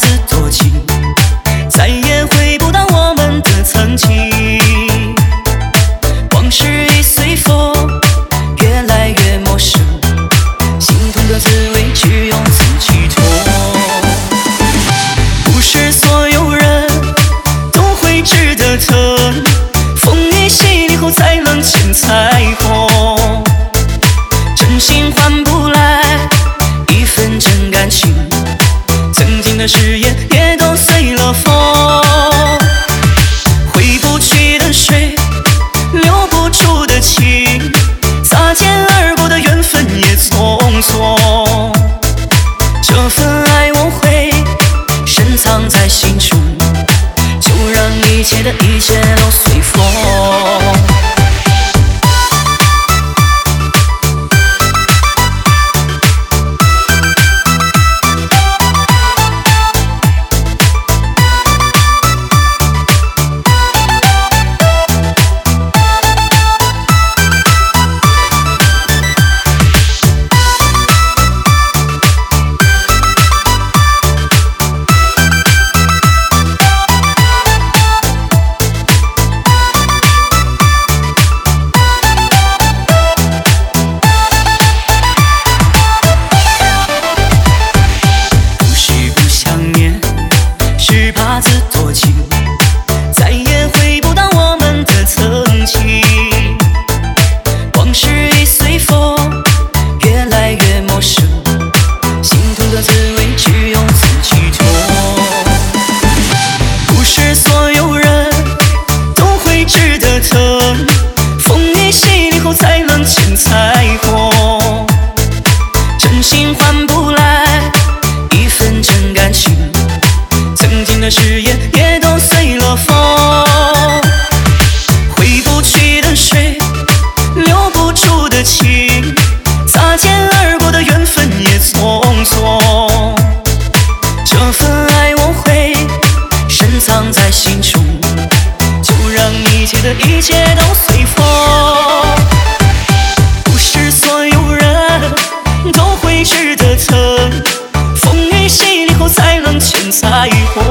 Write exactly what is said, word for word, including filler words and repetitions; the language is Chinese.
子多情，再也回不到我们的曾经。往事已随风，越来越陌生，心痛的滋味只有自己懂。不是所有人都会值得疼，风雨洗礼后才能见彩虹。真心换不来一份真感情，曾经的誓言也都随了风。回不去的水，留不住的情，擦肩而过的缘分也匆匆。这份爱我会深藏在心中，就让一切的一切都随风。多情，再也回不到我们的曾经。往事已随风，越来越陌生，心痛的滋味只有自己懂。不是所有人都会值得疼，风雨洗礼后才能见彩虹。真心换不来一份真感情，曾经的誓言也都随了风。回不去的水，留不住的情，擦肩而过的缘分也匆匆。这份爱我会深藏在心中，就让一切的一切都随风。不是所有人都会值得疼，风雨洗礼后才能见彩虹。